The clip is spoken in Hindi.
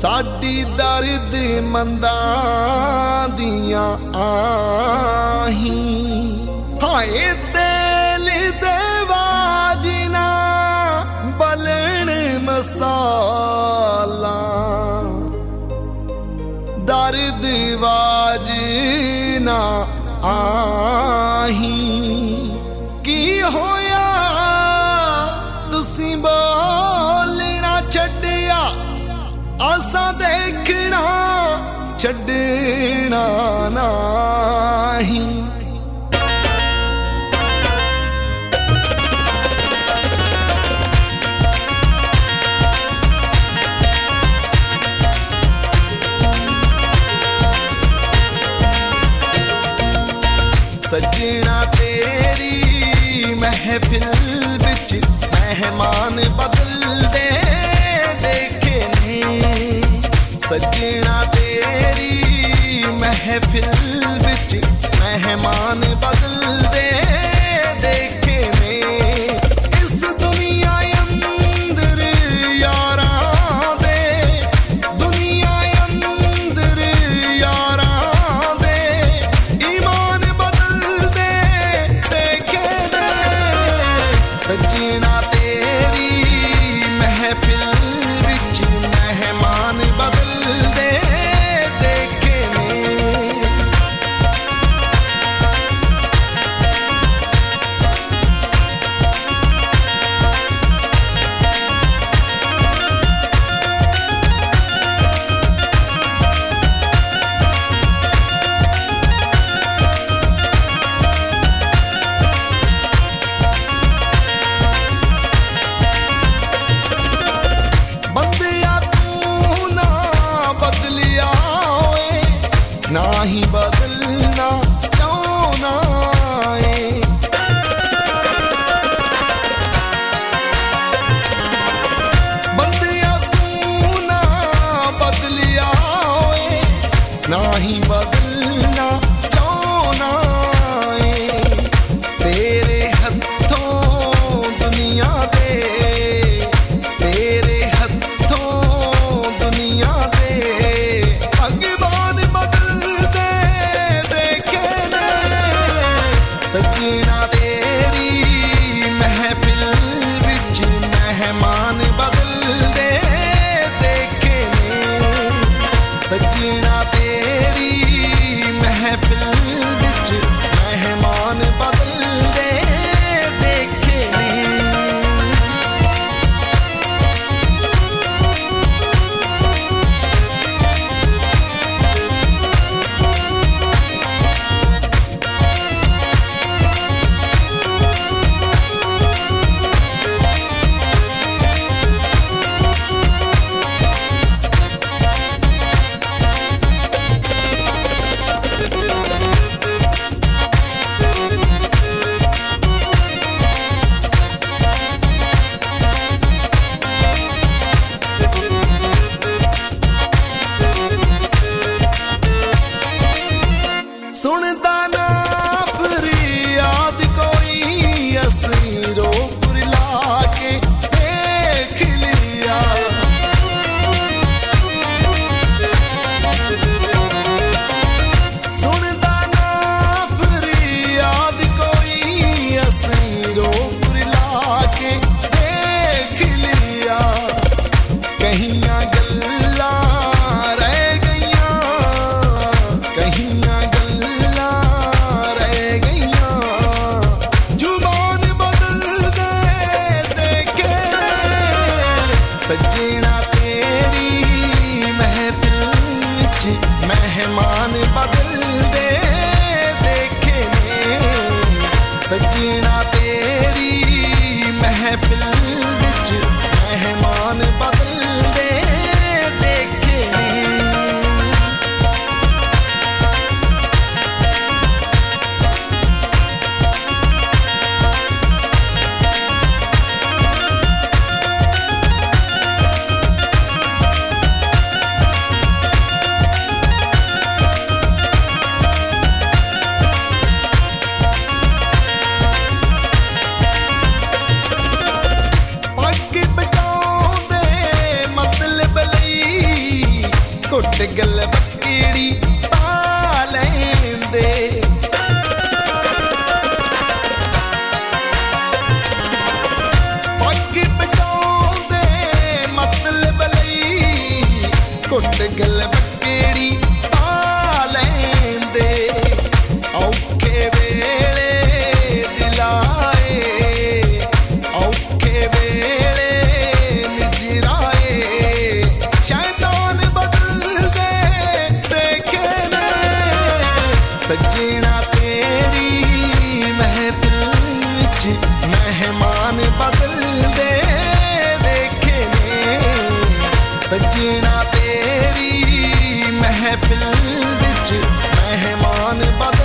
साडी दर्द मंदां दियां आही हाय तेल दे वाजना बलन मसाला दर्द वाजना आही की होया तुसी बोलना छड्डिया आसा देखना छड्डना नाही सजना तेरी महफिल विच मेहमान बदल दे देखे ने सजना तेरी महफिल विच मेहमान बदल दे देखे ने इस दुनिया अंदर यारा दे दुनिया अंदर यारा दे ईमान बदल दे देखे ने सजना तेरी महफिल विच मेहमान बदल दे देखे ने ना ही बदलना चाहना है बंदिया तू ना बदलिया ना ही बदलना चाहना है तेरे हथों दुनिया दे तेरे हथों दुनिया दे भगवान सजना तेरी महफिल विच मेहमान बदल दे देखे ने सजना तेरी महफिल विच मेहमान बदल दे देखे ने सुनता ना फरियाद कोई असली रोक ला के देख लिया सुनता ना फरियाद कोई असली रोक ला के देख लिया कहियां गल्ला रह गईयां कहियां गल्ला सजना तेरी महफिल विच मेहमान बदलदे देखे ने सजना तेरी महफिल विच मेहमान बदल